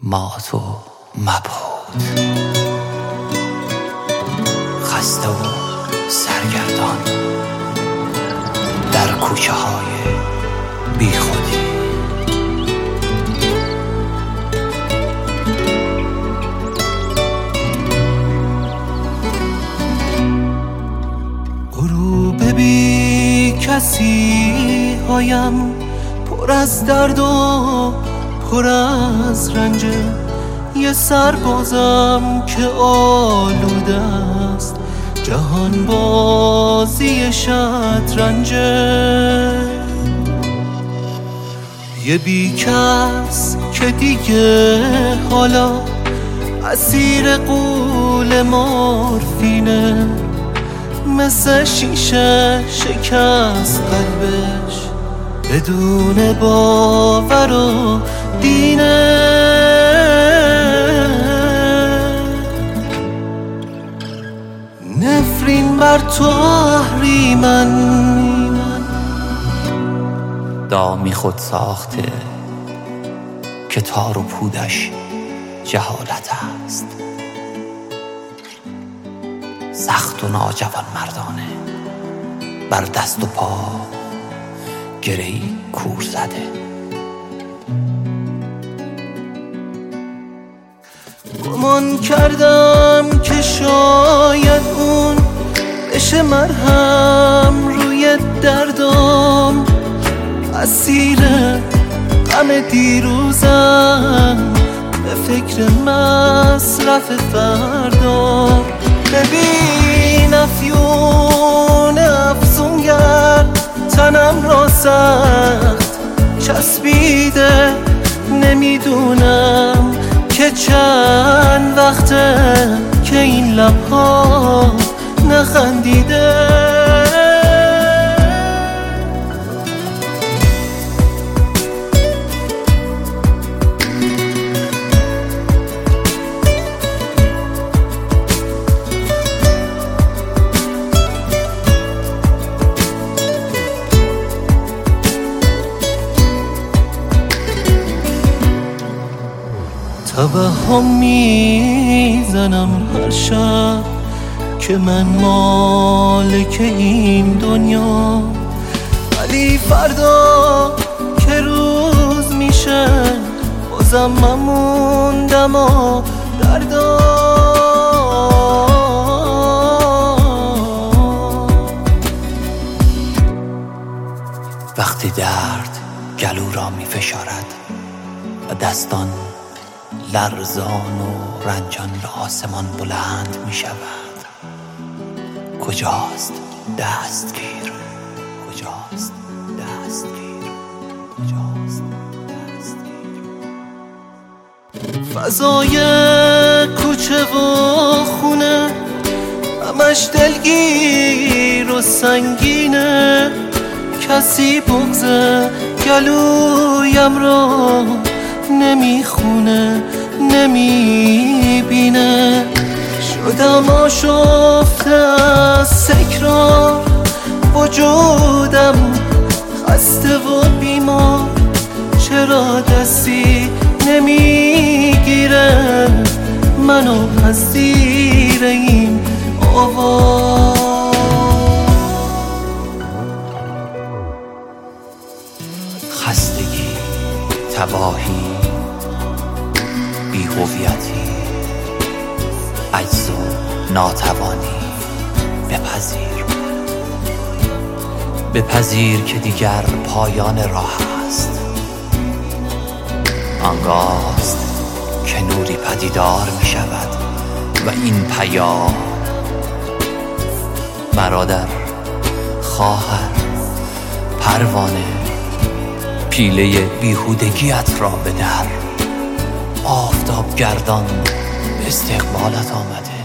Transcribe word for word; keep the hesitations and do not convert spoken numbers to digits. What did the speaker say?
مات و مبهوت، خسته و سرگردان در کوچه های بی خودی. غروب بی کسی هایم پر از درد و پر از رنجه، یه سربازم که آلوده است جهان بازی شطرنجه، یه بیکس که دیگه حالا اسیر غول مورفینه، مثل شیشه شکست قلبش بدون باور و دینه. نفرین بر تو اهریمن، دامی خود ساخته که تار و پودش جهالت است، سخت و ناجوان مردانه بر دست و پا گره‌ای کور زده. گمان کردم که شاید اون بشه مرهم روی دردم، اسیر غم دیروزم به فکر مصرف فردام. ببین افیون افسونگر تنم را سخت چسبیده، نمیدونم که چند وقته که این لبها نخندیده. توهم میزنم هر شب که من مالک این دنیا، ولی فردا که روز میشه بازم مموندم و دردا. وقتی درد گلو را می فشارد و دستان لرزان و رنجان به آسمان بلند می شود، کجاست دستگیر؟ کجاست دستگیر؟ کجاست دستگیر؟ فضای کوچه و خونه همش دلگیر و سنگینه، کسی بغض گلویم رو نمیخونه نمیبینه. شدم آشفته از سکرار، وجودم خسته و بیمار، چرا دستی نمیگیره منو از زیر این آواز. خستگی، تباهی، بی‌هویتی، عجز و ناتوانی، بپذیر بپذیر که دیگر پایان راه است. آنگاست که نوری پدیدار می شود و این پیام: برادر، خواهر، پروانه، پیله بیهودگیت را به در، آفتاب گردان به استقبالت آمده.